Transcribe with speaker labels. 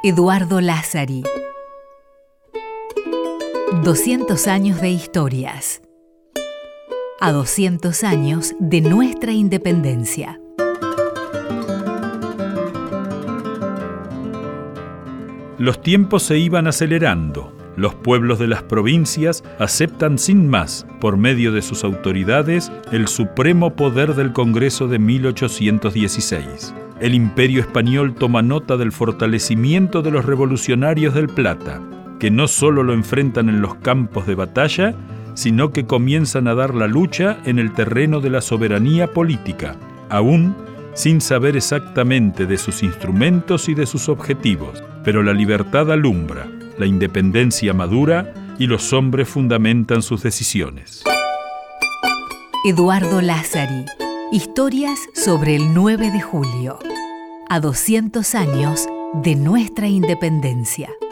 Speaker 1: Eduardo Lázari. 200 años de historias. A 200 años de nuestra independencia.
Speaker 2: Los tiempos se iban acelerando. Los pueblos de las provincias aceptan sin más, por medio de sus autoridades, el supremo poder del Congreso de 1816. El Imperio Español toma nota del fortalecimiento de los revolucionarios del Plata, que no solo lo enfrentan en los campos de batalla, sino que comienzan a dar la lucha en el terreno de la soberanía política, aún sin saber exactamente de sus instrumentos y de sus objetivos. Pero la libertad alumbra, la independencia madura y los hombres fundamentan sus decisiones.
Speaker 1: Eduardo Lázari. Historias sobre el 9 de julio. A 200 años de nuestra independencia.